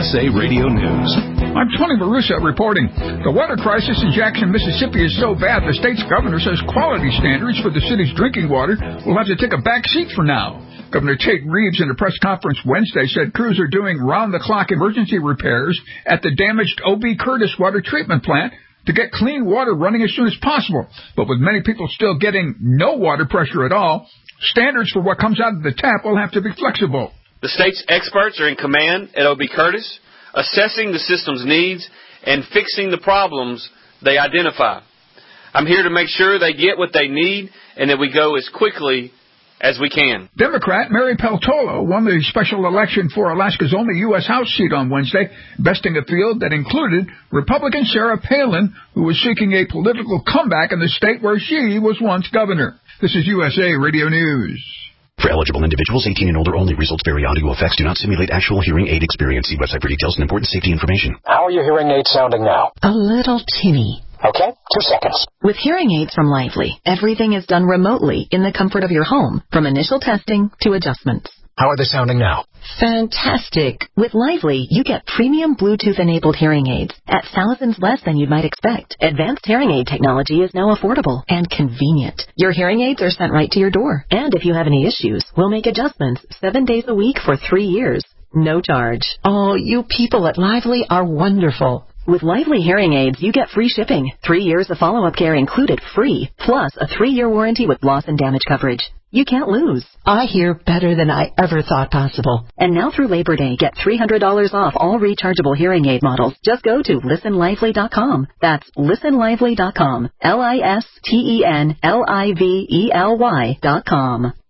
USA Radio News. I'm Tony Marusa reporting. The water crisis in Jackson, Mississippi is so bad the state's governor says quality standards for the city's drinking water will have to take a back seat for now. Governor Tate Reeves in a press conference Wednesday said crews are doing round-the-clock emergency repairs at the damaged O.B. Curtis water treatment plant to get clean water running as soon as possible. But with many people still getting no water pressure at all, standards for what comes out of the tap will have to be flexible. The state's experts are in command at O.B. Curtis, assessing the system's needs and fixing the problems they identify. I'm here to make sure they get what they need and that we go as quickly as we can. Democrat Mary Peltola won the special election for Alaska's only U.S. House seat on Wednesday, besting a field that included Republican Sarah Palin, who was seeking a political comeback in the state where she was once governor. This is USA Radio News. For eligible individuals 18 and older only, results vary. Audio effects do not simulate actual hearing aid experience. See website for details and important safety information. How are your hearing aids sounding now? A little tinny. Okay, 2 seconds. With hearing aids from Lively, everything is done remotely in the comfort of your home, from initial testing to adjustments. How are they sounding now? Fantastic. With Lively, you get premium Bluetooth-enabled hearing aids at thousands less than you might expect. Advanced hearing aid technology is now affordable and convenient. Your hearing aids are sent right to your door. And if you have any issues, we'll make adjustments 7 days a week for 3 years. No charge. Oh, you people at Lively are wonderful. With Lively hearing aids, you get free shipping, 3 years of follow-up care included free, plus a 3-year warranty with loss and damage coverage. You can't lose. I hear better than I ever thought possible. And now through Labor Day, get $300 off all rechargeable hearing aid models. Just go to listenlively.com. That's listenlively.com. LISTENLIVELY.com.